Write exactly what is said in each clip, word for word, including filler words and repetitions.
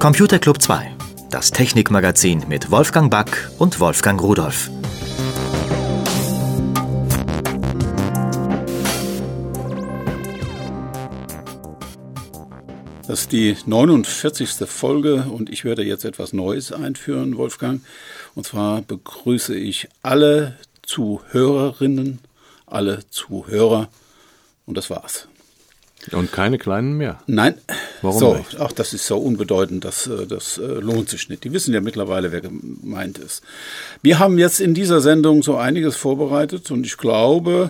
Computer Club zwei, das Technikmagazin mit Wolfgang Back und Wolfgang Rudolph. Das ist die neunundvierzigste Folge und ich werde jetzt etwas Neues einführen, Wolfgang. Und zwar begrüße ich alle Zuhörerinnen, alle Zuhörer und das war's. Und keine kleinen mehr? Nein. Warum so, nicht? Ach, das ist so unbedeutend, das, das äh, lohnt sich nicht. Die wissen ja mittlerweile, wer gemeint ist. Wir haben jetzt in dieser Sendung so einiges vorbereitet und ich glaube,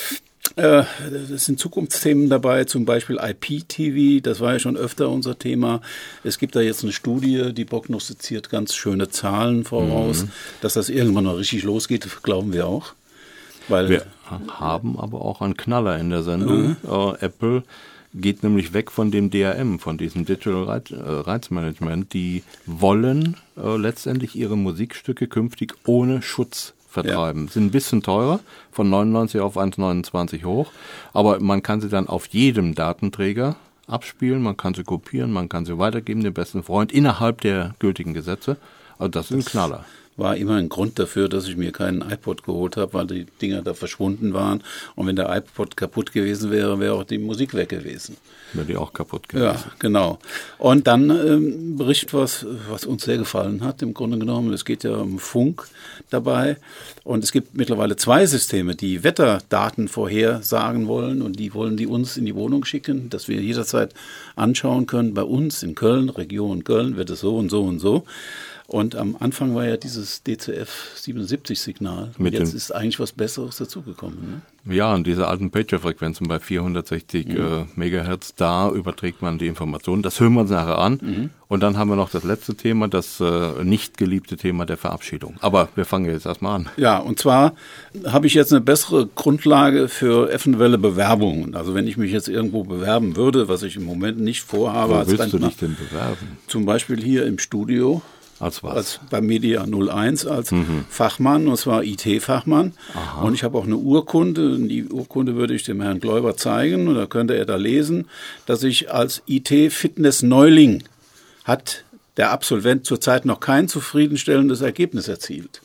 äh, es sind Zukunftsthemen dabei, zum Beispiel I P T V, das war ja schon öfter unser Thema. Es gibt da jetzt eine Studie, die prognostiziert ganz schöne Zahlen voraus, mhm. dass das irgendwann noch richtig losgeht, glauben wir auch. Weil wir haben aber auch einen Knaller in der Sendung. Mhm. Äh, Apple geht nämlich weg von dem D R M, von diesem Digital Right, äh, Rights Management. Die wollen äh, letztendlich ihre Musikstücke künftig ohne Schutz vertreiben. Ja. Sind ein bisschen teurer, von neunundneunzig auf eins Komma neunundzwanzig hoch, aber man kann sie dann auf jedem Datenträger abspielen, man kann sie kopieren, man kann sie weitergeben, dem besten Freund, innerhalb der gültigen Gesetze. Also das ist ein Knaller. War immer ein Grund dafür, dass ich mir keinen iPod geholt habe, weil die Dinger da verschwunden waren. Und wenn der iPod kaputt gewesen wäre, wäre auch die Musik weg gewesen. Wäre die auch kaputt gewesen. Ja, genau. Und dann ähm, Bericht, was, was uns sehr gefallen hat, im Grunde genommen. Es geht ja um Funk dabei. Und es gibt mittlerweile zwei Systeme, die Wetterdaten vorhersagen wollen. Und die wollen die uns in die Wohnung schicken, dass wir jederzeit anschauen können. Bei uns in Köln, Region Köln, wird es so und so und so. Und am Anfang war ja dieses D C F siebenundsiebzig-Signal. Und jetzt ist eigentlich was Besseres dazugekommen. Ne? Ja, und diese alten Pager-Frequenzen bei vierhundertsechzig mhm. äh, Megahertz, da überträgt man die Informationen. Das hören wir uns nachher an. Mhm. Und dann haben wir noch das letzte Thema, das äh, nicht geliebte Thema der Verabschiedung. Aber wir fangen jetzt erstmal an. Ja, und zwar habe ich jetzt eine bessere Grundlage für eventuelle Bewerbungen. Also wenn ich mich jetzt irgendwo bewerben würde, was ich im Moment nicht vorhabe. Wo als willst Rentner, du dich denn bewerben? Zum Beispiel hier im Studio. Als was? Als bei Media null eins als mhm. Fachmann, und zwar I T-Fachmann. Aha. Und ich habe auch eine Urkunde. Die Urkunde würde ich dem Herrn Gläuber zeigen und da könnte er da lesen, dass ich als I T-Fitness-Neuling hat der Absolvent zurzeit noch kein zufriedenstellendes Ergebnis erzielt.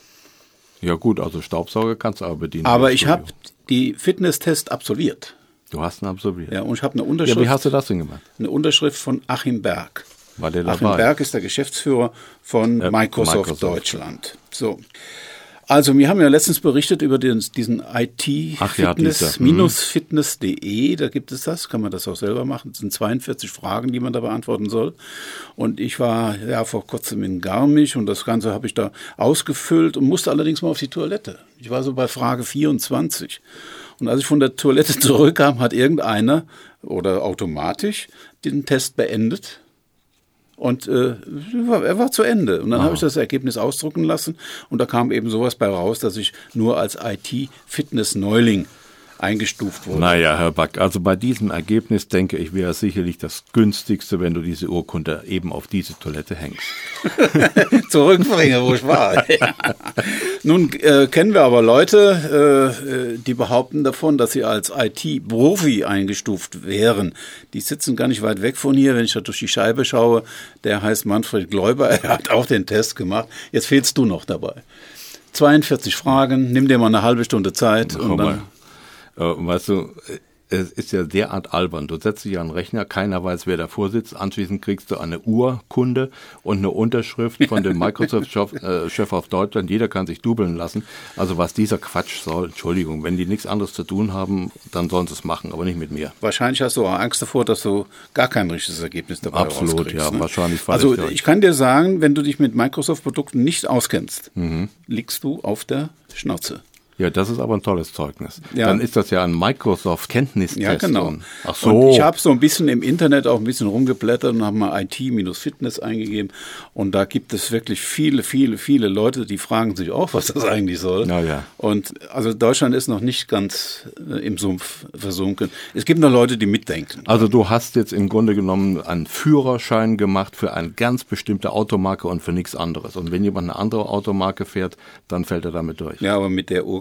Ja gut, also Staubsauger kannst du aber bedienen. Aber ich habe die Fitnesstest absolviert. Du hast ihn absolviert? Ja, und ich habe eine Unterschrift. Ja, wie hast du das denn gemacht? Eine Unterschrift von Achim Berg. War der dabei? Achim Berg ist der Geschäftsführer von äh, Microsoft, Microsoft Deutschland. So. Also, wir haben ja letztens berichtet über den, diesen I T-Fitness, Fitness punkt de, da gibt es das, kann man das auch selber machen. Es sind zweiundvierzig Fragen, die man da beantworten soll. Und ich war ja vor kurzem in Garmisch und das Ganze habe ich da ausgefüllt und musste allerdings mal auf die Toilette. Ich war so bei Frage vierundzwanzig. Und als ich von der Toilette zurückkam, hat irgendeiner oder automatisch den Test beendet. Und äh, er war zu Ende. Und dann habe ich das Ergebnis ausdrucken lassen. Und da kam eben sowas bei raus, dass ich nur als I T-Fitness-Neuling eingestuft wurde. Naja, Herr Back, also bei diesem Ergebnis denke ich, wäre es sicherlich das günstigste, wenn du diese Urkunde eben auf diese Toilette hängst. Zurückbringe, wo ich war. Ja. Nun äh, kennen wir aber Leute, äh, die behaupten davon, dass sie als I T-Profi eingestuft wären. Die sitzen gar nicht weit weg von hier, wenn ich da durch die Scheibe schaue. Der heißt Manfred Gläuber, er hat auch den Test gemacht. Jetzt fehlst du noch dabei. zweiundvierzig Fragen, nimm dir mal eine halbe Stunde Zeit. Komm und dann mal. Weißt du, es ist ja derart albern. Du setzt dich an den Rechner, keiner weiß, wer davor sitzt. Anschließend kriegst du eine Urkunde und eine Unterschrift von dem Microsoft-Chef äh, Chef auf Deutschland. Jeder kann sich dubeln lassen. Also was dieser Quatsch soll, Entschuldigung, wenn die nichts anderes zu tun haben, dann sollen sie es machen, aber nicht mit mir. Wahrscheinlich hast du auch Angst davor, dass du gar kein richtiges Ergebnis dabei Absolut, rauskriegst. ja, ne? wahrscheinlich. Also ich, ich kann dir sagen, wenn du dich mit Microsoft-Produkten nicht auskennst, mhm. liegst du auf der Schnauze. Ja, das ist aber ein tolles Zeugnis. Ja. Dann ist das ja ein Microsoft-Kenntnistest. Ja, genau. Ach so. Und ich habe so ein bisschen im Internet auch ein bisschen rumgeblättert und habe mal I T-Fitness eingegeben. Und da gibt es wirklich viele, viele, viele Leute, die fragen sich auch, was das eigentlich soll. Na ja. Und also Deutschland ist noch nicht ganz äh, im Sumpf versunken. Es gibt noch Leute, die mitdenken. Also du hast jetzt im Grunde genommen einen Führerschein gemacht für eine ganz bestimmte Automarke und für nichts anderes. Und wenn jemand eine andere Automarke fährt, dann fällt er damit durch. Ja, aber mit der Urkunde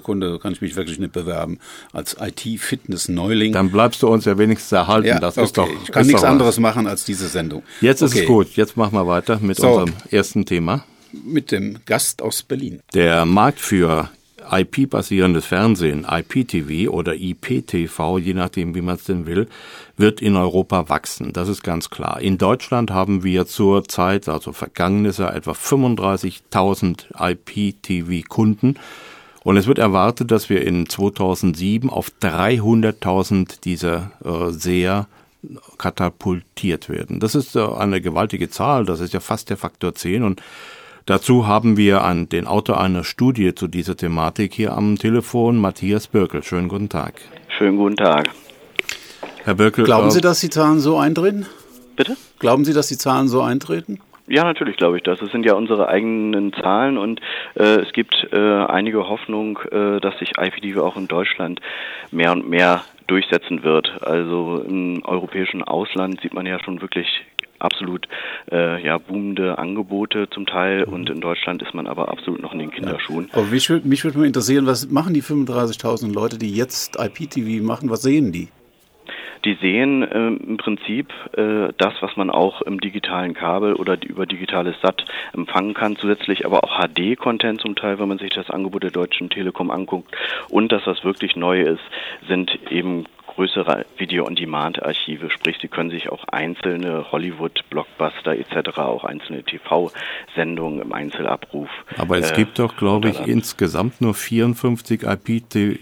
Privatkunde kann ich mich wirklich nicht bewerben. Als I T-Fitness-Neuling. Dann bleibst du uns ja wenigstens erhalten. Ja, das okay. ist doch, ich kann nichts anderes machen als diese Sendung. Jetzt okay. ist es gut. Jetzt machen wir weiter mit so, unserem ersten Thema. Mit dem Gast aus Berlin. Der Markt für I P-basierendes Fernsehen, I P T V oder I P T V, je nachdem, wie man es denn will, wird in Europa wachsen. Das ist ganz klar. In Deutschland haben wir zur Zeit, also vergangenes Jahr, etwa fünfunddreißigtausend I P T V-Kunden. Und es wird erwartet, dass wir in zweitausendsieben auf dreihunderttausend dieser äh, Seher katapultiert werden. Das ist äh, eine gewaltige Zahl. Das ist ja fast der Faktor zehn. Und dazu haben wir an den Autor einer Studie zu dieser Thematik hier am Telefon, Matthias Birkel. Schönen guten Tag. Schönen guten Tag. Herr Birkel, glauben äh, Sie, dass die Zahlen so eintreten? Bitte? Glauben Sie, dass die Zahlen so eintreten? Ja, natürlich glaube ich das. Das sind ja unsere eigenen Zahlen und äh, es gibt äh, einige Hoffnung, äh, dass sich I P T V auch in Deutschland mehr und mehr durchsetzen wird. Also im europäischen Ausland sieht man ja schon wirklich absolut äh, ja, boomende Angebote zum Teil und in Deutschland ist man aber absolut noch in den Kinderschuhen. Ja. Aber mich würde mich würd mal interessieren, was machen die fünfunddreißigtausend Leute, die jetzt I P T V machen, was sehen die? Die sehen äh, im Prinzip äh, das, was man auch im digitalen Kabel oder die, über digitales S A T empfangen kann, zusätzlich aber auch H D-Content zum Teil, wenn man sich das Angebot der Deutschen Telekom anguckt. Und dass das wirklich neu ist, sind eben größere Video-on-Demand-Archive, sprich, Sie können sich auch einzelne Hollywood-Blockbuster et cetera, auch einzelne T V-Sendungen im Einzelabruf. Aber es äh, gibt doch, glaube ich, insgesamt nur vierundfünfzig I P T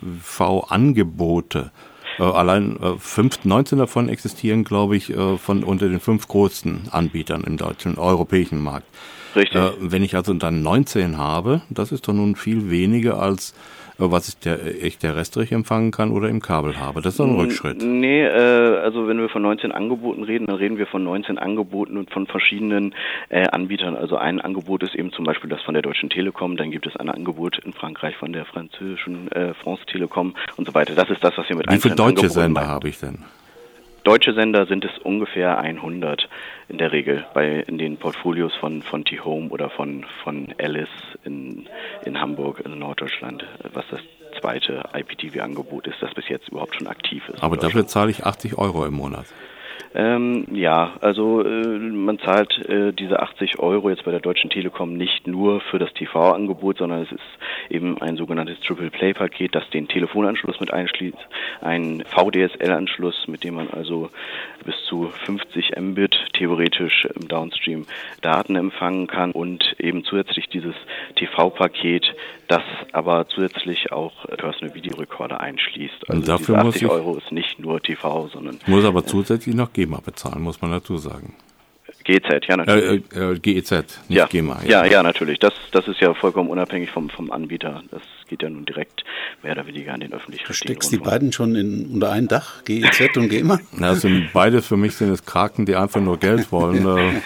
V-Angebote. Äh, allein äh, fünf, neunzehn davon existieren, glaube ich, äh, von unter den fünf größten Anbietern im deutschen, europäischen Markt. Richtig. Äh, wenn ich also dann neunzehn habe, das ist doch nun viel weniger als was ich, der, ich terrestrisch empfangen kann oder im Kabel habe. Das ist doch ein Rückschritt. Nee, äh, also wenn wir von neunzehn Angeboten reden, dann reden wir von neunzehn Angeboten und von verschiedenen äh, Anbietern. Also ein Angebot ist eben zum Beispiel das von der Deutschen Telekom, dann gibt es ein Angebot in Frankreich von der französischen äh, France Telekom und so weiter. Das ist das, was wir mit Wie viele deutsche Angeboten Sender meinen. habe ich denn? Deutsche Sender sind es ungefähr hundert in der Regel bei in den Portfolios von von T-Home oder von von Alice in in Hamburg in Norddeutschland, was das zweite I P T V-Angebot ist, das bis jetzt überhaupt schon aktiv ist. Aber dafür zahle ich achtzig Euro im Monat. Ähm, ja, also äh, man zahlt äh, diese achtzig Euro jetzt bei der Deutschen Telekom nicht nur für das T V-Angebot, sondern es ist eben ein sogenanntes Triple-Play-Paket, das den Telefonanschluss mit einschließt, ein V D S L-Anschluss, mit dem man also bis zu fünfzig Mbit theoretisch im Downstream Daten empfangen kann und eben zusätzlich dieses T V-Paket, das aber zusätzlich auch Personal Video Recorder einschließt. Also und dafür diese achtzig muss ich, Euro ist nicht nur T V, sondern muss aber äh, zusätzlich noch GEMA bezahlen, muss man dazu sagen. G E Z, ja natürlich. Äh, äh, G E Z, nicht ja. GEMA. Ja, ja, ja, natürlich. Das, das ist ja vollkommen unabhängig vom, vom Anbieter. Das geht ja nun direkt mehr oder weniger an den öffentlich rechtlichen. Du steckst die beiden schon in, unter ein Dach, G E Z und GEMA? Das sind beides für mich sind es Kraken, die einfach nur Geld wollen.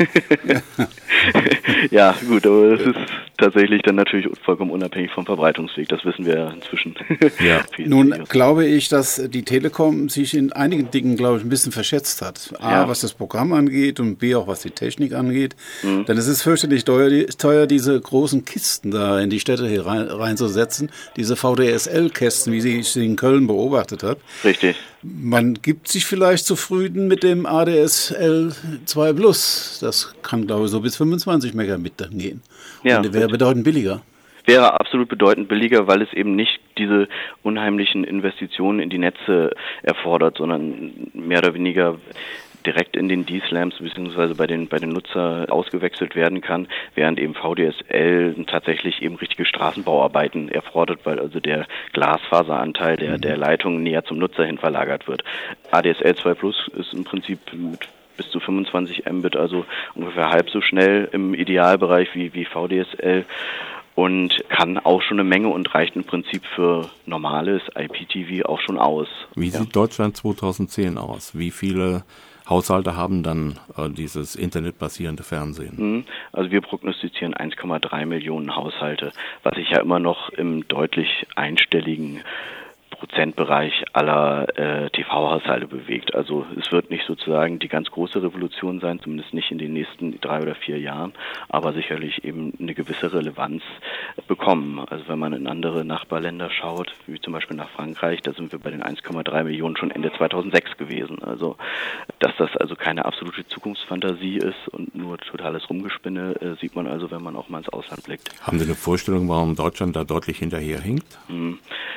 Ja, gut, aber es ist tatsächlich dann natürlich vollkommen unabhängig vom Verbreitungsweg. Das wissen wir inzwischen. Ja. Nun glaube ich, dass die Telekom sich in einigen Dingen, glaube ich, ein bisschen verschätzt hat. A, ja. was das Programm angeht und B, auch was die Technik angeht. Mhm. Denn es ist fürchterlich teuer, teuer, diese großen Kisten da in die Städte hier rein, reinzusetzen. Diese V D S L-Kästen, wie ich sie in Köln beobachtet habe. Richtig. Man gibt sich vielleicht zufrieden mit dem A D S L zwei Plus. Das kann, glaube ich, so bis fünfundzwanzig Megabit dann gehen. Ja, und wäre bedeutend billiger. Wäre absolut bedeutend billiger, weil es eben nicht diese unheimlichen Investitionen in die Netze erfordert, sondern mehr oder weniger direkt in den D-Slams bzw. bei den bei den Nutzer ausgewechselt werden kann, während eben V D S L tatsächlich eben richtige Straßenbauarbeiten erfordert, weil also der Glasfaseranteil der der Leitung näher zum Nutzer hin verlagert wird. A D S L zwei Plus ist im Prinzip mit bis zu fünfundzwanzig Mbit, also ungefähr halb so schnell im Idealbereich wie wie V D S L. Und kann auch schon eine Menge und reicht im Prinzip für normales I P T V auch schon aus. Wie ja. sieht Deutschland zweitausendzehn aus? Wie viele Haushalte haben dann äh, dieses internetbasierende Fernsehen? Also wir prognostizieren eins Komma drei Millionen Haushalte, was sich ja immer noch im deutlich einstelligen Prozentbereich aller äh, T V-Haushalte bewegt. Also es wird nicht sozusagen die ganz große Revolution sein, zumindest nicht in den nächsten drei oder vier Jahren, aber sicherlich eben eine gewisse Relevanz bekommen. Also wenn man in andere Nachbarländer schaut, wie zum Beispiel nach Frankreich, da sind wir bei den eins Komma drei Millionen schon Ende zweitausendsechs gewesen. Also dass das also keine absolute Zukunftsfantasie ist und nur totales Rumgespinne, äh, sieht man also, wenn man auch mal ins Ausland blickt. Haben Sie eine Vorstellung, warum Deutschland da deutlich hinterherhinkt? Hm.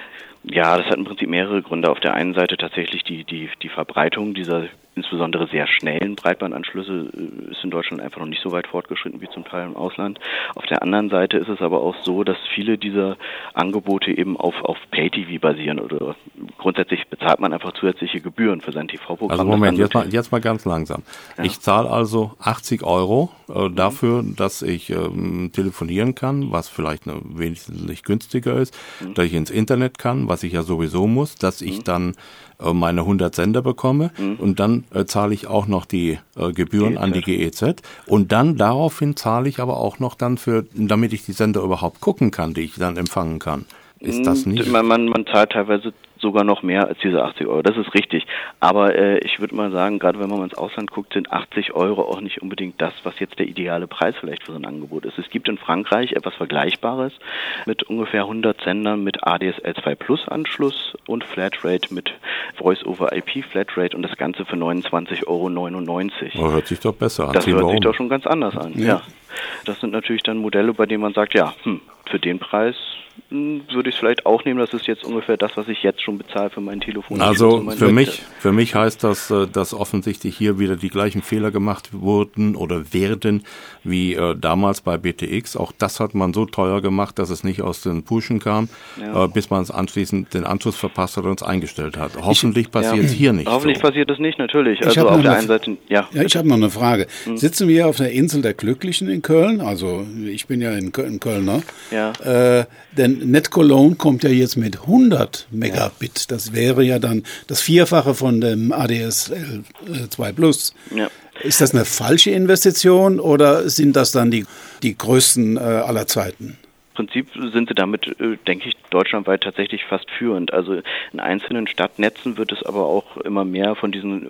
Ja, das hat im Prinzip mehrere Gründe. Auf der einen Seite tatsächlich die, die, die Verbreitung dieser insbesondere sehr schnellen Breitbandanschlüsse ist in Deutschland einfach noch nicht so weit fortgeschritten wie zum Teil im Ausland. Auf der anderen Seite ist es aber auch so, dass viele dieser Angebote eben auf, auf Pay-T V basieren oder grundsätzlich bezahlt man einfach zusätzliche Gebühren für sein T V-Programm. Also Moment, jetzt mal, jetzt mal ganz langsam. Ja. Ich zahle also achtzig Euro äh, dafür, mhm. dass ich ähm, telefonieren kann, was vielleicht eine wesentlich günstiger ist, mhm. dass ich ins Internet kann, was ich ja sowieso muss, dass ich mhm. dann äh, meine hundert Sender bekomme mhm. und dann äh, zahle ich auch noch die äh, Gebühren G E Z. An die G E Z und dann daraufhin zahle ich aber auch noch dann für, damit ich die Sender überhaupt gucken kann, die ich dann empfangen kann. Ist das nicht? Man, man, man zahlt teilweise sogar noch mehr als diese achtzig Euro. Das ist richtig. Aber äh, ich würde mal sagen, gerade wenn man mal ins Ausland guckt, sind achtzig Euro auch nicht unbedingt das, was jetzt der ideale Preis vielleicht für so ein Angebot ist. Es gibt in Frankreich etwas Vergleichbares mit ungefähr hundert Sendern mit A D S L zwei Plus Anschluss und Flatrate mit Voice-over-I P Flatrate und das Ganze für neunundzwanzig Euro neunundneunzig. Oh, hört sich doch besser an. Das hört sich doch schon ganz anders an. Ja. ja. Das sind natürlich dann Modelle, bei denen man sagt, ja, hm, für den Preis würde ich es vielleicht auch nehmen. Das ist jetzt ungefähr das, was ich jetzt schon bezahle für mein Telefon. Also für mich, für mich heißt das, dass offensichtlich hier wieder die gleichen Fehler gemacht wurden oder werden wie äh, damals bei B T X. Auch das hat man so teuer gemacht, dass es nicht aus den Puschen kam, ja. äh, bis man es anschließend den Anschluss verpasst hat und es eingestellt hat. Hoffentlich passiert es ja. hier nicht. Hoffentlich so. passiert es nicht, natürlich. Ich also auf der eine, einen Seite, ja. Ja, ich habe noch eine Frage. Hm. Sitzen wir auf der Insel der Glücklichen in Köln? Also ich bin ja in Köln, Kölner. Ja. Äh, denn NetCologne kommt ja jetzt mit hundert Megabit. Ja. Das wäre ja dann das Vierfache von dem A D S L zwei Plus. Ja. Ist das eine falsche Investition oder sind das dann die, die größten äh, aller Zeiten? Im Prinzip sind sie damit, denke ich, deutschlandweit tatsächlich fast führend. Also in einzelnen Stadtnetzen wird es aber auch immer mehr von diesen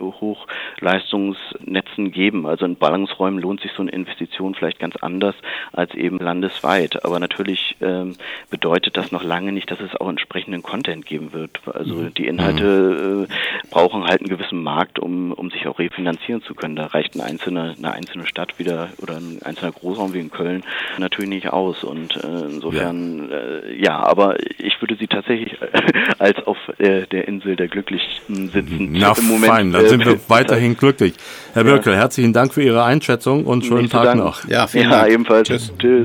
Hochleistungsnetzen geben. Also in Ballungsräumen lohnt sich so eine Investition vielleicht ganz anders als eben landesweit. Aber natürlich ähm, bedeutet das noch lange nicht, dass es auch entsprechenden Content geben wird. Also die Inhalte äh, brauchen halt einen gewissen Markt, um, um sich auch refinanzieren zu können. Da reicht eine einzelne, eine einzelne Stadt wieder oder ein einzelner Großraum wie in Köln natürlich nicht aus. Und äh, insofern, ja. Äh, ja, aber ich würde sie tatsächlich als auf äh, der Insel der Glücklichen sitzen. Na im Moment, fein, dann äh, sind wir weiterhin glücklich. Herr Bürkel, ja. herzlichen Dank für Ihre Einschätzung und schönen Tag Dank. noch. Ja, vielen ja, Dank. ebenfalls. Tschüss. Tschüss.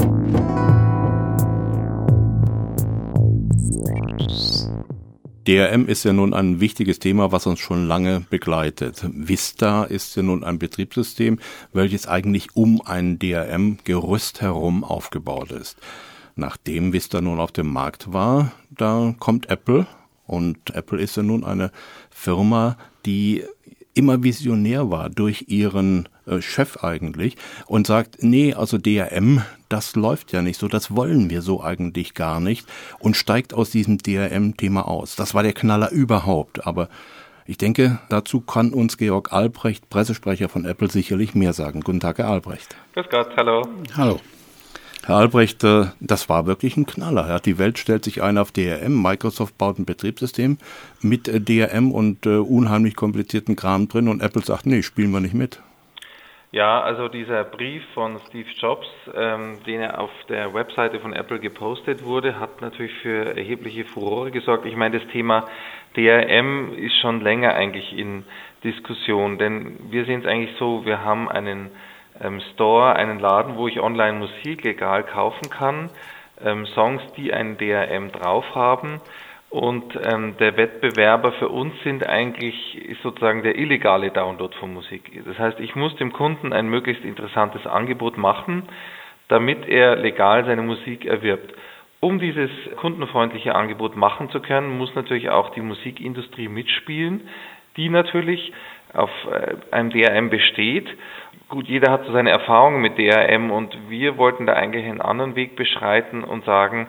D R M ist ja nun ein wichtiges Thema, was uns schon lange begleitet. Vista ist ja nun ein Betriebssystem, welches eigentlich um ein D R M-Gerüst herum aufgebaut ist. Nachdem Vista nun auf dem Markt war, da kommt Apple. Und Apple ist ja nun eine Firma, die immer visionär war durch ihren äh, Chef eigentlich und sagt, nee, also D R M, das läuft ja nicht so, das wollen wir so eigentlich gar nicht und steigt aus diesem D R M-Thema aus. Das war der Knaller überhaupt, aber ich denke, dazu kann uns Georg Albrecht, Pressesprecher von Apple, sicherlich mehr sagen. Guten Tag, Herr Albrecht. Grüß Gott, hallo. Hallo. Herr Albrecht, das war wirklich ein Knaller. Die Welt stellt sich ein auf D R M. Microsoft baut ein Betriebssystem mit D R M und unheimlich komplizierten Kram drin und Apple sagt, nee, spielen wir nicht mit. Ja, also dieser Brief von Steve Jobs, ähm, den er auf der Webseite von Apple gepostet wurde, hat natürlich für erhebliche Furore gesorgt. Ich meine, das Thema D R M ist schon länger eigentlich in Diskussion, denn wir sehen es eigentlich so, wir haben einen Store, einen Laden, wo ich online Musik legal kaufen kann, ähm, Songs, die ein D R M drauf haben und ähm, der Wettbewerber für uns sind eigentlich ist sozusagen der illegale Download von Musik. Das heißt, ich muss dem Kunden ein möglichst interessantes Angebot machen, damit er legal seine Musik erwirbt. Um dieses kundenfreundliche Angebot machen zu können, muss natürlich auch die Musikindustrie mitspielen, die natürlich auf einem D R M besteht. Gut, jeder hat so seine Erfahrungen mit D R M und wir wollten da eigentlich einen anderen Weg beschreiten und sagen,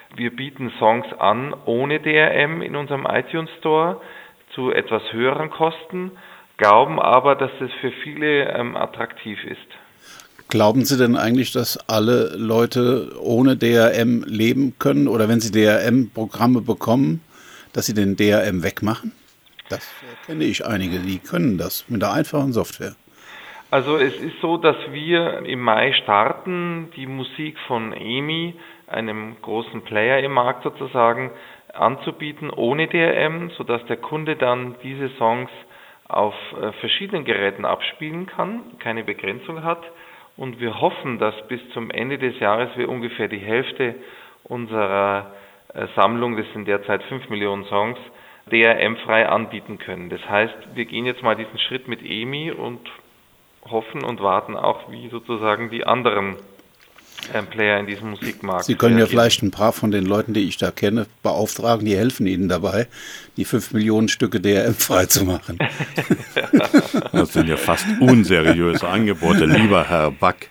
Wir bieten Songs an ohne D R M in unserem iTunes Store zu etwas höheren Kosten, glauben aber, dass das für viele ähm, attraktiv ist. Glauben Sie denn eigentlich, dass alle Leute ohne D R M leben können oder wenn sie D R M-Programme bekommen, dass sie den D R M wegmachen? Das kenne ich einige, die können das mit der einfachen Software. Also es ist so, dass wir im Mai starten, die Musik von E M I, einem großen Player im Markt sozusagen, anzubieten ohne D R M, sodass der Kunde dann diese Songs auf äh, verschiedenen Geräten abspielen kann, keine Begrenzung hat. Und wir hoffen, dass bis zum Ende des Jahres wir ungefähr die Hälfte unserer äh, Sammlung, das sind derzeit fünf Millionen Songs, D R M-frei anbieten können. Das heißt, wir gehen jetzt mal diesen Schritt mit E M I und hoffen und warten auch, wie sozusagen die anderen äh, Player in diesem Musikmarkt. Sie können ja vielleicht ein paar von den Leuten, die ich da kenne, beauftragen, die helfen Ihnen dabei, die fünf Millionen Stücke D R M frei zu machen. Das sind ja fast unseriöse Angebote, lieber Herr Back.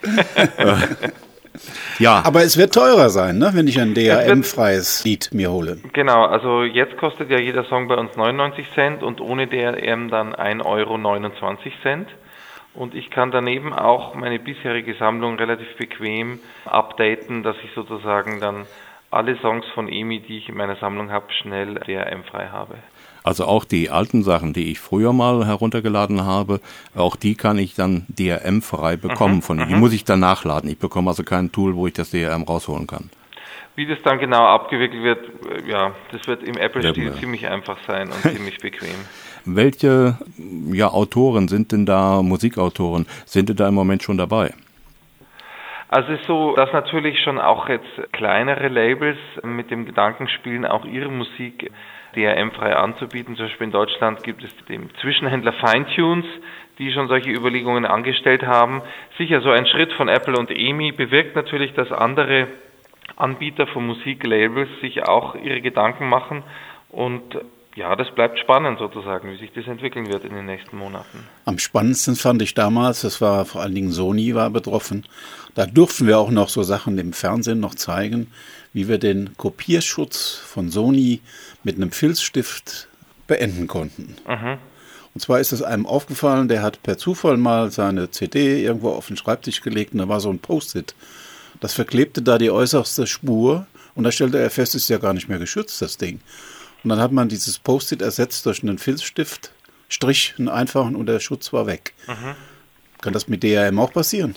Ja. Aber es wird teurer sein, ne, wenn ich ein D R M-freies Lied mir hole. Genau, also jetzt kostet ja jeder Song bei uns neunundneunzig Cent und ohne D R M dann ein Euro neunundzwanzig Cent. Und ich kann daneben auch meine bisherige Sammlung relativ bequem updaten, dass ich sozusagen dann alle Songs von E M I, die ich in meiner Sammlung habe, schnell D R M-frei habe. Also auch die alten Sachen, die ich früher mal heruntergeladen habe, auch die kann ich dann D R M-frei bekommen. Von Ihnen. Die muss ich dann nachladen. Ich bekomme also kein Tool, wo ich das D R M rausholen kann. Wie das dann genau abgewickelt wird, ja, das wird im Apple-Stil ja, ziemlich einfach sein und ziemlich bequem. Welche ja, Autoren sind denn da, Musikautoren, sind denn da im Moment schon dabei? Also es ist so, dass natürlich schon auch jetzt kleinere Labels mit dem Gedanken spielen, auch ihre Musik D R M-frei anzubieten. Zum Beispiel in Deutschland gibt es den Zwischenhändler Finetunes, die schon solche Überlegungen angestellt haben. Sicher, so ein Schritt von Apple und E M I bewirkt natürlich, dass andere Anbieter von Musiklabels sich auch ihre Gedanken machen und ja, das bleibt spannend sozusagen, wie sich das entwickeln wird in den nächsten Monaten. Am spannendsten fand ich damals, das war vor allen Dingen Sony war betroffen, da durften wir auch noch so Sachen im Fernsehen noch zeigen, wie wir den Kopierschutz von Sony mit einem Filzstift beenden konnten. Mhm. Und zwar ist es einem aufgefallen, der hat per Zufall mal seine C D irgendwo auf den Schreibtisch gelegt und da war so ein Post-it. Das verklebte da die äußerste Spur und da stellte er fest, ist ja gar nicht mehr geschützt, das Ding. Und dann hat man dieses Post-it ersetzt durch einen Filzstift, Strich, einen einfachen und der Schutz war weg. Mhm. Kann das mit D R M auch passieren?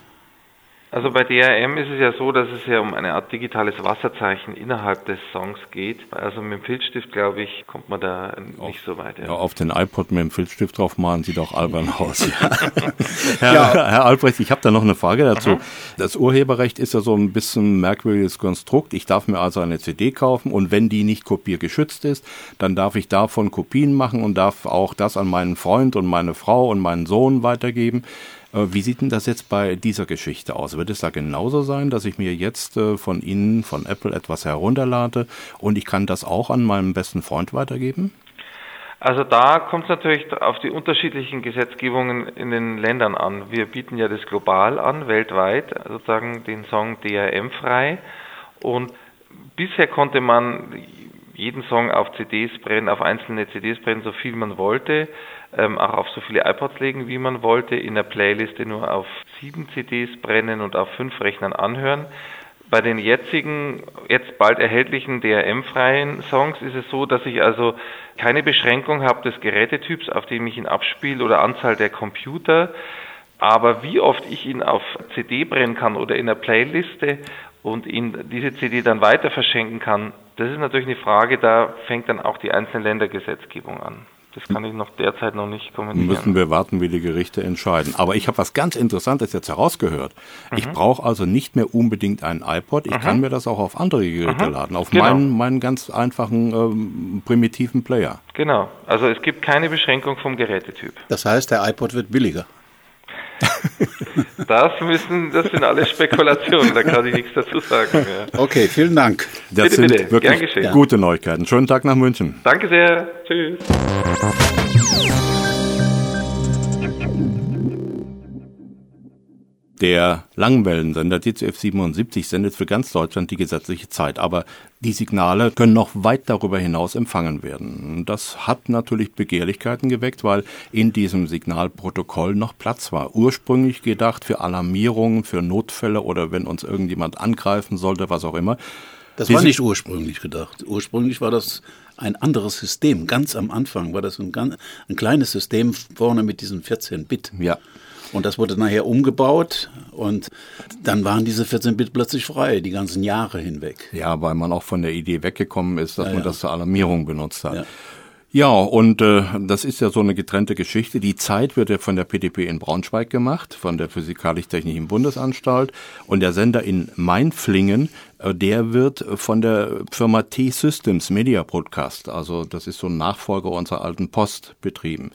Also bei D R M ist es ja so, dass es ja um eine Art digitales Wasserzeichen innerhalb des Songs geht. Also mit dem Filzstift, glaube ich, kommt man da nicht auf, so weit. Ja. Ja, auf den iPod mit dem Filzstift drauf malen sieht auch albern aus. Ja. Herr, ja. Herr Albrecht, ich habe da noch eine Frage dazu. Mhm. Das Urheberrecht ist ja so ein bisschen ein merkwürdiges Konstrukt. Ich darf mir also eine C D kaufen und wenn die nicht kopiergeschützt ist, dann darf ich davon Kopien machen und darf auch das an meinen Freund und meine Frau und meinen Sohn weitergeben. Wie sieht denn das jetzt bei dieser Geschichte aus? Wird es da genauso sein, dass ich mir jetzt äh, von Ihnen, von Apple, etwas herunterlade und ich kann das auch an meinem besten Freund weitergeben? Also da kommt es natürlich auf die unterschiedlichen Gesetzgebungen in den Ländern an. Wir bieten ja das global an, weltweit, sozusagen den Song D R M-frei. Und bisher konnte man jeden Song auf C Ds brennen, auf einzelne C Ds brennen, so viel man wollte. Ähm, auch auf so viele iPods legen, wie man wollte, in der Playliste nur auf sieben C Ds brennen und auf fünf Rechnern anhören. Bei den jetzigen, jetzt bald erhältlichen D R M-freien Songs ist es so, dass ich also keine Beschränkung habe des Gerätetyps, auf dem ich ihn abspiele oder Anzahl der Computer. Aber wie oft ich ihn auf C D brennen kann oder in der Playliste und ihn diese C D dann weiter verschenken kann, das ist natürlich eine Frage, da fängt dann auch die einzelne Ländergesetzgebung an. Das kann ich noch derzeit noch nicht kommentieren. Müssen wir warten, wie die Gerichte entscheiden. Aber ich habe was ganz Interessantes jetzt herausgehört. Mhm. Ich brauche also nicht mehr unbedingt einen iPod. Ich mhm. kann mir das auch auf andere Geräte mhm. laden, auf genau. meinen, meinen ganz einfachen, ähm, primitiven Player. Genau. Also es gibt keine Beschränkung vom Gerätetyp. Das heißt, der iPod wird billiger. Das müssen, das sind alles Spekulationen, da kann ich nichts dazu sagen. Ja. Okay, vielen Dank. Das bitte, sind bitte. wirklich gute Neuigkeiten. Schönen Tag nach München. Danke sehr. Tschüss. Der Langwellensender D Z F siebenundsiebzig sendet für ganz Deutschland die gesetzliche Zeit, aber die Signale können noch weit darüber hinaus empfangen werden. Das hat natürlich Begehrlichkeiten geweckt, weil in diesem Signalprotokoll noch Platz war. Ursprünglich gedacht für Alarmierungen, für Notfälle oder wenn uns irgendjemand angreifen sollte, was auch immer. Das war nicht ursprünglich gedacht. Ursprünglich war das ein anderes System. Ganz am Anfang war das ein, ganz, ein kleines System vorne mit diesen vierzehn Bit. Ja. Und das wurde nachher umgebaut und dann waren diese vierzehn Bit plötzlich frei, die ganzen Jahre hinweg. Ja, weil man auch von der Idee weggekommen ist, dass ja, man ja. das zur Alarmierung benutzt hat. Ja. Ja, und äh, das ist ja so eine getrennte Geschichte. Die Zeit wird ja von der P D P in Braunschweig gemacht, von der Physikalisch-Technischen Bundesanstalt. Und der Sender in Mainflingen, äh, der wird von der Firma T-Systems Media Broadcast, also das ist so ein Nachfolger unserer alten Post, betrieben.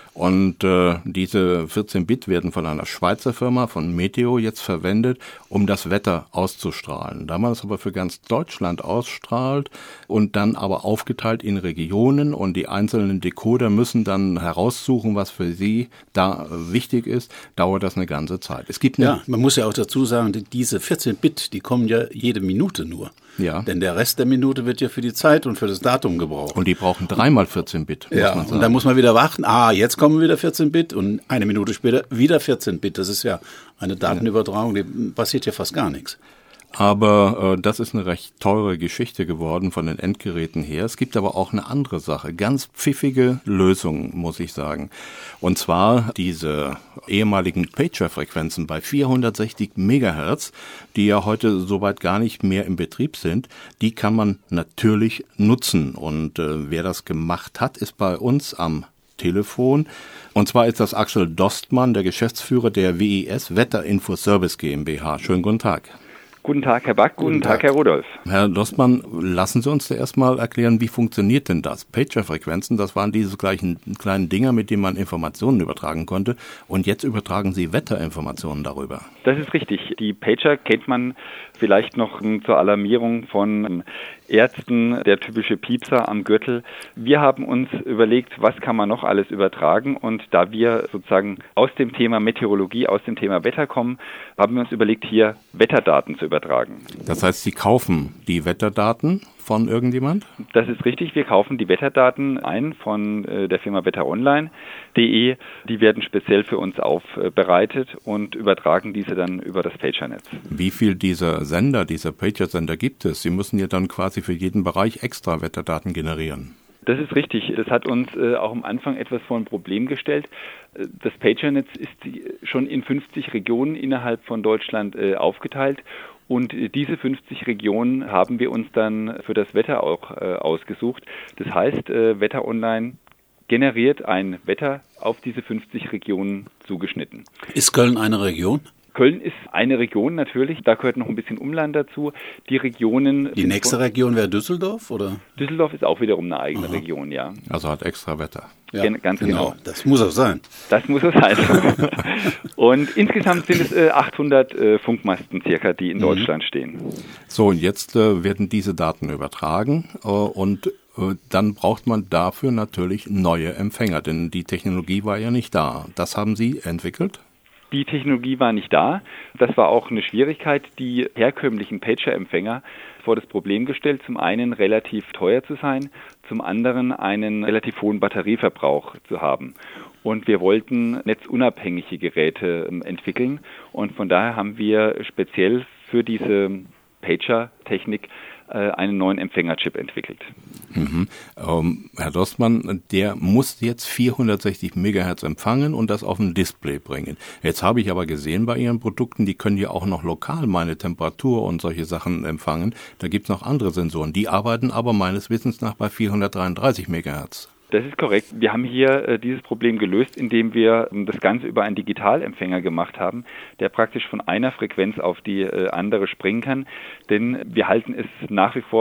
Und äh, diese vierzehn Bit werden von einer Schweizer Firma, von Meteo, jetzt verwendet, um das Wetter auszustrahlen. Da man es aber für ganz Deutschland ausstrahlt und dann aber aufgeteilt in Regionen und die einzelnen Decoder müssen dann heraussuchen, was für sie da wichtig ist, dauert das eine ganze Zeit. Es gibt eine ja, man muss ja auch dazu sagen, diese vierzehn Bit, die kommen ja jede Minute nur. Ja. Denn der Rest der Minute wird ja für die Zeit und für das Datum gebraucht. Und die brauchen dreimal vierzehn Bit, muss ja, man sagen. Und dann muss man wieder warten, ah, jetzt kommen wieder vierzehn Bit und eine Minute später wieder vierzehn Bit. Das ist ja eine Datenübertragung, die passiert ja fast gar nichts. Aber äh, das ist eine recht teure Geschichte geworden von den Endgeräten her. Es gibt aber auch eine andere Sache, ganz pfiffige Lösung, muss ich sagen. Und zwar diese ehemaligen Pager-Frequenzen bei vierhundertsechzig Megahertz, die ja heute soweit gar nicht mehr im Betrieb sind, die kann man natürlich nutzen. Und äh, wer das gemacht hat, ist bei uns am Telefon. Und zwar ist das Axel Dostmann, der Geschäftsführer der W I S Wetterinfo Service GmbH. Schönen guten Tag. Guten Tag, Herr Back. Guten, Guten Tag, Tag, Herr Rudolf. Herr Dostmann, lassen Sie uns zuerst mal erklären, wie funktioniert denn das? Pager-Frequenzen, das waren diese gleichen kleinen Dinger, mit denen man Informationen übertragen konnte. Und jetzt übertragen Sie Wetterinformationen darüber. Das ist richtig. Die Pager kennt man vielleicht noch zur Alarmierung von Ärzten, der typische Piepser am Gürtel. Wir haben uns überlegt, was kann man noch alles übertragen, und da wir sozusagen aus dem Thema Meteorologie, aus dem Thema Wetter kommen, haben wir uns überlegt, hier Wetterdaten zu übertragen. Das heißt, Sie kaufen die Wetterdaten von irgendjemand? Das ist richtig. Wir kaufen die Wetterdaten ein von äh, der Firma wetteronline punkt de. Die werden speziell für uns aufbereitet und übertragen diese dann über das Pagernetz. Wie viel dieser Sender, dieser Pager-Sender gibt es? Sie müssen ja dann quasi für jeden Bereich extra Wetterdaten generieren. Das ist richtig. Das hat uns äh, auch am Anfang etwas vor ein Problem gestellt. Das Pagernetz ist schon in fünfzig Regionen innerhalb von Deutschland äh, aufgeteilt. Und diese fünfzig Regionen haben wir uns dann für das Wetter auch äh, ausgesucht. Das heißt, äh, wetteronline generiert ein Wetter auf diese fünfzig Regionen zugeschnitten. Ist Köln eine Region? Köln ist eine Region natürlich, da gehört noch ein bisschen Umland dazu. Die Regionen. Die nächste Region wäre Düsseldorf, oder? Düsseldorf ist auch wiederum eine eigene Aha. Region, ja. Also hat extra Wetter. Ja, Gen- ganz genau. genau. Das muss auch sein. Das muss es sein. Und insgesamt sind es äh, achthundert äh, Funkmasten circa, die in mhm. Deutschland stehen. So, und jetzt äh, werden diese Daten übertragen äh, und äh, dann braucht man dafür natürlich neue Empfänger, denn die Technologie war ja nicht da. Das haben Sie entwickelt? Die Technologie war nicht da. Das war auch eine Schwierigkeit, die herkömmlichen Pager-Empfänger vor das Problem gestellt, zum einen relativ teuer zu sein, zum anderen einen relativ hohen Batterieverbrauch zu haben. Und wir wollten netzunabhängige Geräte entwickeln, und von daher haben wir speziell für diese Pager-Technik einen neuen Empfängerchip entwickelt. Mhm. Ähm, Herr Dostmann, der muss jetzt vierhundertsechzig Megahertz empfangen und das auf ein Display bringen. Jetzt habe ich aber gesehen bei Ihren Produkten, die können ja auch noch lokal meine Temperatur und solche Sachen empfangen. Da gibt es noch andere Sensoren. Die arbeiten aber meines Wissens nach bei vierhundertdreiunddreißig Megahertz. Das ist korrekt. Wir haben hier äh, dieses Problem gelöst, indem wir ähm, das Ganze über einen Digitalempfänger gemacht haben, der praktisch von einer Frequenz auf die äh, andere springen kann. Denn wir halten es nach wie vor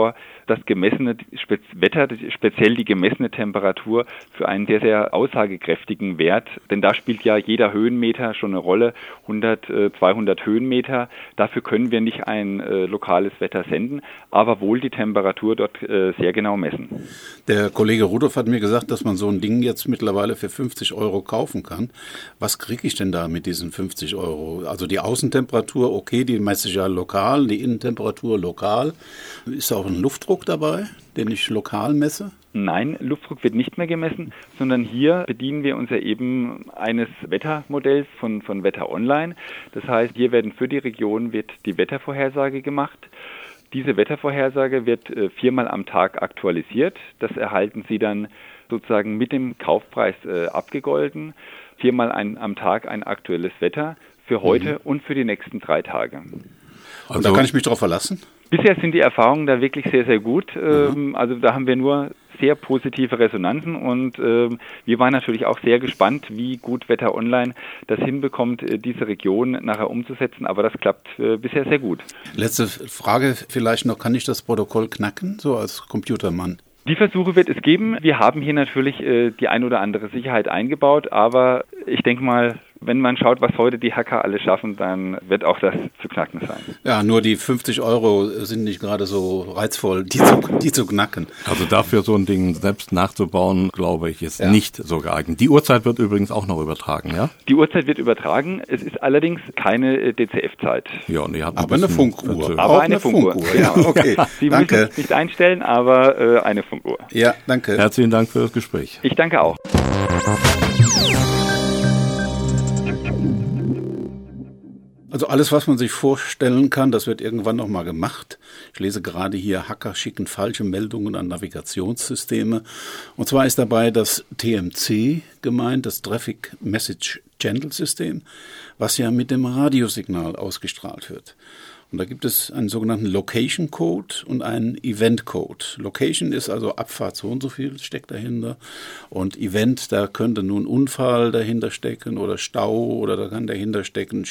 das gemessene Wetter, speziell die gemessene Temperatur, für einen sehr, sehr aussagekräftigen Wert. Denn da spielt ja jeder Höhenmeter schon eine Rolle, hundert, zweihundert Höhenmeter. Dafür können wir nicht ein äh, lokales Wetter senden, aber wohl die Temperatur dort äh, sehr genau messen. Der Kollege Rudolph hat mir gesagt, dass man so ein Ding jetzt mittlerweile für fünfzig Euro kaufen kann. Was kriege ich denn da mit diesen fünfzig Euro? Also die Außentemperatur, okay, die messe ich ja lokal, die Innentemperatur lokal. Ist da auch ein Luftdruck dabei, den ich lokal messe? Nein, Luftdruck wird nicht mehr gemessen, sondern hier bedienen wir uns ja eben eines Wettermodells von, von Wetter Online. Das heißt, hier werden für die Region wird die Wettervorhersage gemacht. Diese Wettervorhersage wird äh, viermal am Tag aktualisiert. Das erhalten Sie dann sozusagen mit dem Kaufpreis äh, abgegolten. Viermal ein, am Tag ein aktuelles Wetter für heute mhm. und für die nächsten drei Tage. Also, und da kann ich mich drauf verlassen? Bisher sind die Erfahrungen da wirklich sehr, sehr gut. Mhm. Also da haben wir nur sehr positive Resonanzen und äh, wir waren natürlich auch sehr gespannt, wie gut Wetter Online das hinbekommt, diese Region nachher umzusetzen, aber das klappt äh, bisher sehr gut. Letzte Frage vielleicht noch, kann ich das Protokoll knacken, so als Computermann? Die Versuche wird es geben. Wir haben hier natürlich äh, die ein oder andere Sicherheit eingebaut, aber ich denke mal, wenn man schaut, was heute die Hacker alle schaffen, dann wird auch das zu knacken sein. Ja, nur die fünfzig Euro sind nicht gerade so reizvoll, die zu, die zu knacken. Also dafür so ein Ding selbst nachzubauen, glaube ich, ist ja. nicht so geeignet. Die Uhrzeit wird übrigens auch noch übertragen, ja? Die Uhrzeit wird übertragen. Es ist allerdings keine D C F-Zeit. Ja, und ihr habt ein aber eine Funkuhr. Verzögert. Aber eine, eine Funkuhr. Funkuhr. Ja, okay. Sie danke. müssen es nicht einstellen, aber äh, eine Funkuhr. Ja, danke. Herzlichen Dank für das Gespräch. Ich danke auch. Also alles, was man sich vorstellen kann, das wird irgendwann noch mal gemacht. Ich lese gerade hier, Hacker schicken falsche Meldungen an Navigationssysteme. Und zwar ist dabei das T M C gemeint, das Traffic Message Channel System, was ja mit dem Radiosignal ausgestrahlt wird. Und da gibt es einen sogenannten Location Code und einen Event Code. Location ist also Abfahrt so und so viel steckt dahinter. Und Event, da könnte nun Unfall dahinter stecken oder Stau oder da kann dahinter stecken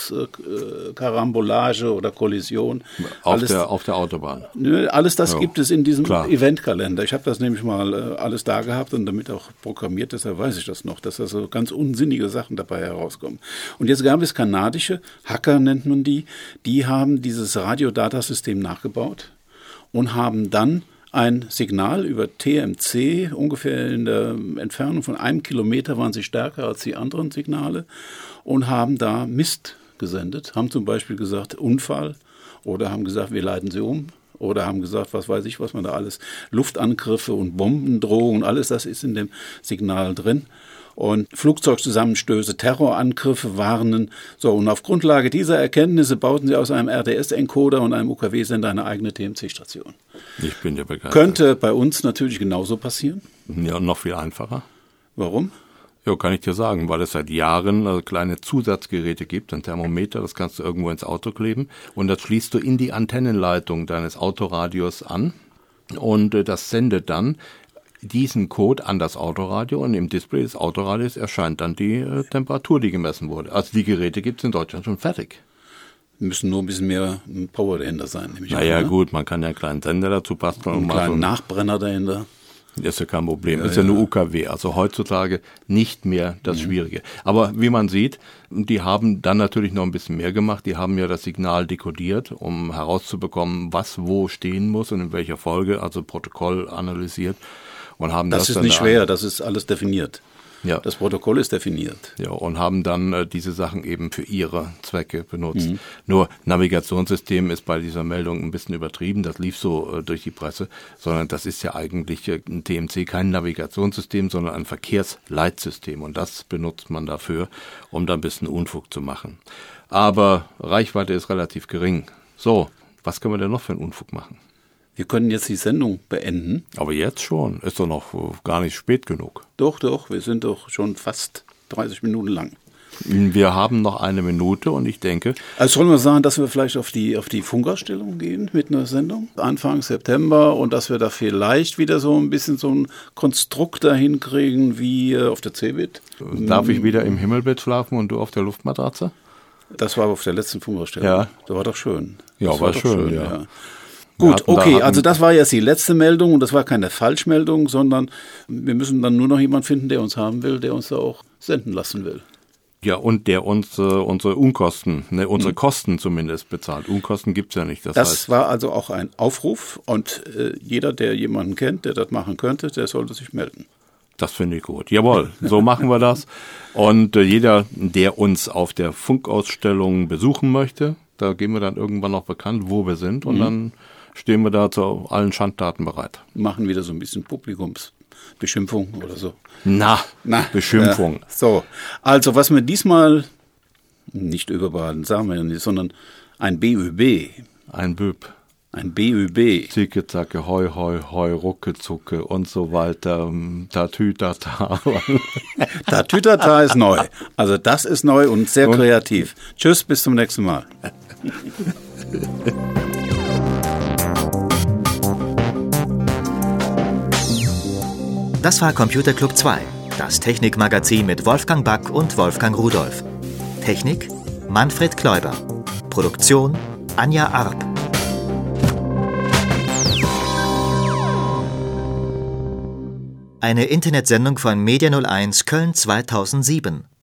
Schiffskarambolage äh, oder Kollision. Auf, alles, der, auf der Autobahn. Nö, alles das ja. gibt es in diesem Klar. Eventkalender. Ich habe das nämlich mal äh, alles da gehabt und damit auch programmiert, deshalb weiß ich das noch, dass da so ganz unsinnige Sachen dabei herauskommen. Und jetzt gab es kanadische, Hacker nennt man die, die haben dieses Radiodatasystem nachgebaut und haben dann ein Signal über T M C, ungefähr in der Entfernung von einem Kilometer waren sie stärker als die anderen Signale und haben da Mist gesendet, haben zum Beispiel gesagt Unfall oder haben gesagt, wir leiten sie um. Oder haben gesagt, was weiß ich, was man da alles, Luftangriffe und Bombendrohungen, alles das ist in dem Signal drin. Und Flugzeugzusammenstöße, Terrorangriffe warnen. So, und auf Grundlage dieser Erkenntnisse bauten sie aus einem R D S-Encoder und einem U K W-Sender eine eigene T M C-Station. Ich bin ja begeistert. Könnte bei uns natürlich genauso passieren. Ja, noch viel einfacher. Warum? Ja, kann ich dir sagen, weil es seit Jahren also kleine Zusatzgeräte gibt, ein Thermometer, das kannst du irgendwo ins Auto kleben und das schließt du in die Antennenleitung deines Autoradios an und äh, das sendet dann diesen Code an das Autoradio und im Display des Autoradios erscheint dann die äh, Temperatur, die gemessen wurde. Also die Geräte gibt es in Deutschland schon fertig. Müssen nur ein bisschen mehr Power dahinter sein. Nämlich naja auch, ne? gut, man kann ja einen kleinen Sender dazu basteln. Einen und kleinen so einen Nachbrenner dahinter. Ist ja kein Problem. Ja, ist ja, ja nur U K W. Also heutzutage nicht mehr das mhm. Schwierige. Aber wie man sieht, die haben dann natürlich noch ein bisschen mehr gemacht. Die haben ja das Signal dekodiert, um herauszubekommen, was wo stehen muss und in welcher Folge, also Protokoll analysiert. Und haben das, das ist dann nicht da schwer, das ist alles definiert. Ja. Das Protokoll ist definiert. Ja, und haben dann äh, diese Sachen eben für ihre Zwecke benutzt. Mhm. Nur Navigationssystem ist bei dieser Meldung ein bisschen übertrieben, das lief so äh, durch die Presse, sondern das ist ja eigentlich äh, ein T M C, kein Navigationssystem, sondern ein Verkehrsleitsystem und das benutzt man dafür, um da ein bisschen Unfug zu machen. Aber Reichweite ist relativ gering. So, was können wir denn noch für einen Unfug machen? Wir können jetzt die Sendung beenden. Aber jetzt schon. Ist doch noch gar nicht spät genug. Doch, doch. Wir sind doch schon fast dreißig Minuten lang. Wir haben noch eine Minute und ich denke... Also sollen wir sagen, dass wir vielleicht auf die, auf die Funkausstellung gehen mit einer Sendung? Anfang September und dass wir da vielleicht wieder so ein bisschen so ein Konstrukt dahin kriegen wie auf der Cebit. Darf ich wieder im Himmelbett schlafen und du auf der Luftmatratze? Das war auf der letzten Funkausstellung. Ja. Das war doch schön. Ja, das war, war doch schön, schön ja. ja. Gut, okay, da also das war jetzt die letzte Meldung und das war keine Falschmeldung, sondern wir müssen dann nur noch jemanden finden, der uns haben will, der uns da auch senden lassen will. Ja, und der uns äh, unsere Unkosten, ne, unsere hm. Kosten zumindest bezahlt. Unkosten gibt's ja nicht. Das, das heißt, war also auch ein Aufruf und äh, jeder, der jemanden kennt, der das machen könnte, der sollte sich melden. Das finde ich gut. Jawohl, so machen wir das. Und äh, jeder, der uns auf der Funkausstellung besuchen möchte, da geben wir dann irgendwann noch bekannt, wo wir sind und mhm. dann stehen wir da zu allen Schandtaten bereit. Machen wieder so ein bisschen Publikumsbeschimpfung oder so. Na, Na Beschimpfung. Äh, so, also was wir diesmal nicht überbaden, sagen wir nicht, sondern ein B Ö B. Ein Büb. Ein B Ö B. Zicke, zacke, hoi, hoi, hoi, rucke, zucke und so weiter. Tatütata. Tatütata ist neu. Also das ist neu und sehr und kreativ. Tschüss, bis zum nächsten Mal. Das war Computer Club zwei, das Technikmagazin mit Wolfgang Back und Wolfgang Rudolph. Technik Manfred Kläuber. Produktion Anja Arp. Eine Internetsendung von Media null eins Köln zweitausendsieben.